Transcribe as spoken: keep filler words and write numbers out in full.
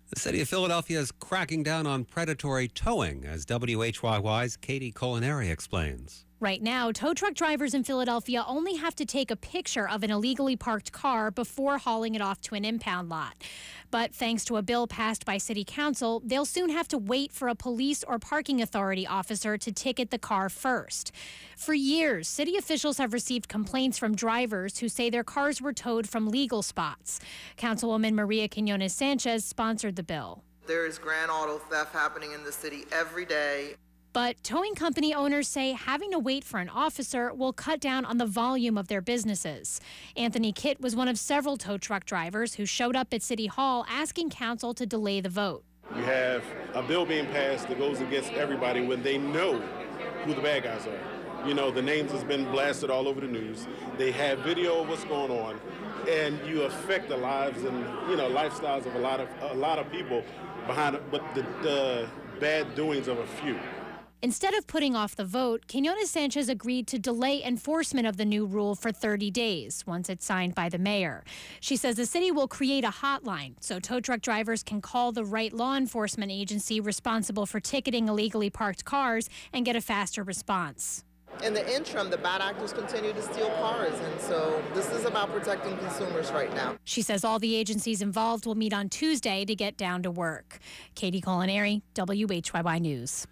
The city of Philadelphia is cracking down on predatory towing, as W H Y Y's Katie Culinary explains. Right now, tow truck drivers in Philadelphia only have to take a picture of an illegally parked car before hauling it off to an impound lot. But thanks to a bill passed by City Council, they'll soon have to wait for a police or parking authority officer to ticket the car first. For years, city officials have received complaints from drivers who say their cars were towed from legal spots. Councilwoman Maria Quinones Sanchez sponsored the bill. There is grand auto theft happening in the city every day. But towing company owners say having to wait for an officer will cut down on the volume of their businesses. Anthony Kitt was one of several tow truck drivers who showed up at City Hall asking council to delay the vote. You have a bill being passed that goes against everybody when they know who the bad guys are. You know, the names has been blasted all over the news. They have video of what's going on, and you affect the lives and, you know, lifestyles of a lot of a lot of people behind it, but the, the bad doings of a few. Instead of putting off the vote, Quinones Sanchez agreed to delay enforcement of the new rule for thirty days once it's signed by the mayor. She says the city will create a hotline so tow truck drivers can call the right law enforcement agency responsible for ticketing illegally parked cars and get a faster response. In the interim, the bad actors continue to steal cars, and so this is about protecting consumers right now. She says all the agencies involved will meet on Tuesday to get down to work. Katie Culinary, W H Y Y News.